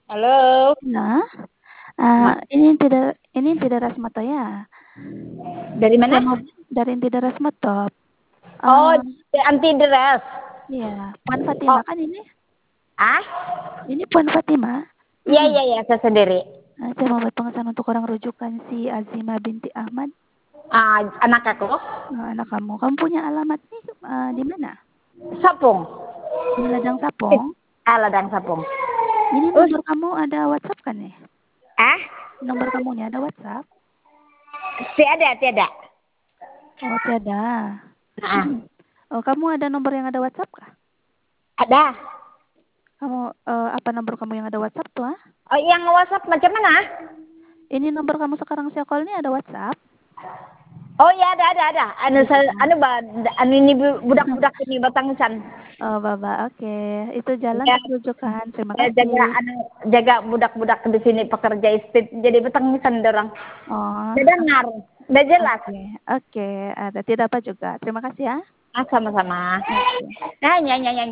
Halo. Nah, ini tidak Rasmato ya? Dari mana? Saya mau dari tidak Rasmato. Oh, Uh, anti deres. iya, Puan Fatima Oh, kan ini? ah? Ini Puan Fatima. Iya, iya, iya, saya sendiri. Saya mau buat pengesahan untuk orang rujukan si Azima binti Ahmad. Anak aku. Anak kamu. Kamu punya alamat nih di mana? Sapung. Di Ladang Sapong. Ladang Sapung. Ini Us, nomor kamu ada WhatsApp kan nih? ah? Nomor kamunya ada WhatsApp? Tiada, tiada. Oh, tiada. Ah, Oh, kamu ada nomor yang ada WhatsApp kah? ada. Kamu apa nomor kamu yang ada WhatsApp tuh? Oh, yang WhatsApp macam mana? Ini nomor kamu sekarang saya call ini ada WhatsApp? Oh ya, ada. Ada kan? Anu ini budak-budak ini Batangusan. Oh, Baba, oke. Itu jalan Ya, untuk rujukan. Terima ya, kasih. jaga budak-budak di sini pekerja estate jadi Batangusan dorang. Oh, Udah dengar, udah jelas. oke. Oke, ada tidak apa juga. Terima kasih ya. Sama-sama. Oke. Nah, nyanyi.